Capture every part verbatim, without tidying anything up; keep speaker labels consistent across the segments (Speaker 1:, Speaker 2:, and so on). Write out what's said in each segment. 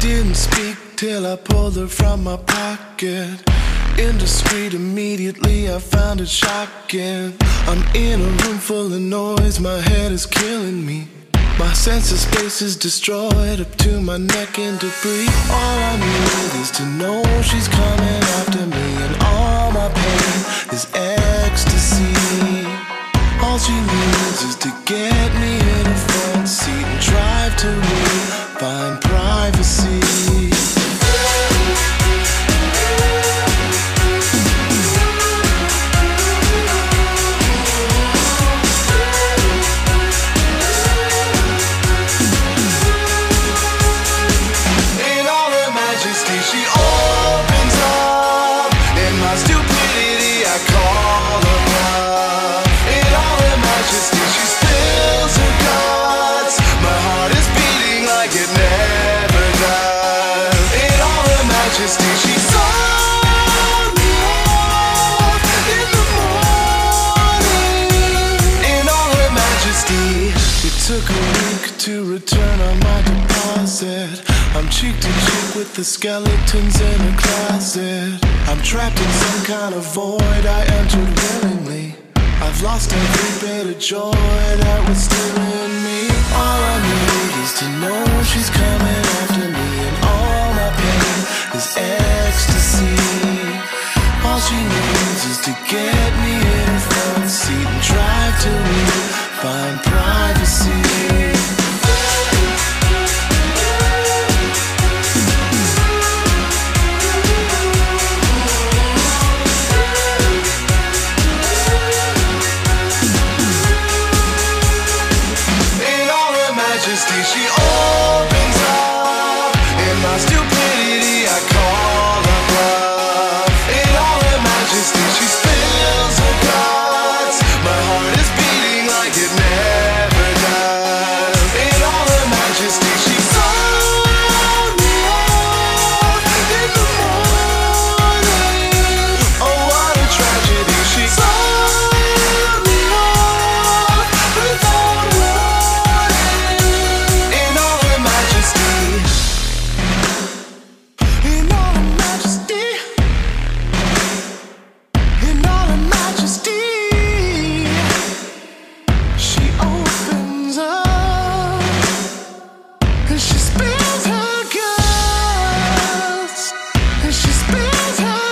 Speaker 1: didn't speak till I pulled her from my pocket. Indiscreet, immediately I found it shocking. I'm in a room full of noise, my head is killing me. My sense of space is destroyed, up to my neck in debris. All I need is to know she's coming after me, and all my pain is ecstasy. All she needs is to get me in a front seat and drive to me, find privacy. Took a week to return on my deposit. I'm cheek to cheek with the skeletons in a closet. I'm trapped in some kind of void I entered willingly. I've lost every bit of joy that was still in me. All I need is to know she's coming after me, and all my pain is ecstasy. All she needs is to get me in a front seat and drive to me, find privacy. In all her majesty, she opens up. In my stupidity, I call her bluff. In all her majesty, she spills her guts. My heart is beating like it never does. In all her majesty, she sold me off in the morning. Oh, what a tragedy. She sold me off without warning. In all her majesty, in all her majesty, in all her majesty. She opens up and she spills her guts, and she spills her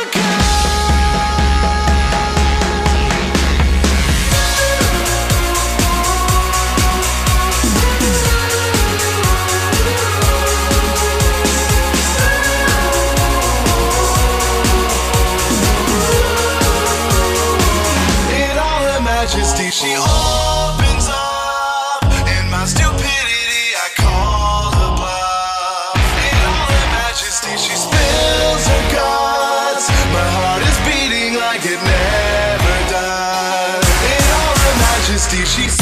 Speaker 1: In all her majesty, she opens up. In my stupidity, I call her bluff. In all her majesty, she spills her guts. My heart is beating like it never does. In all her majesty, she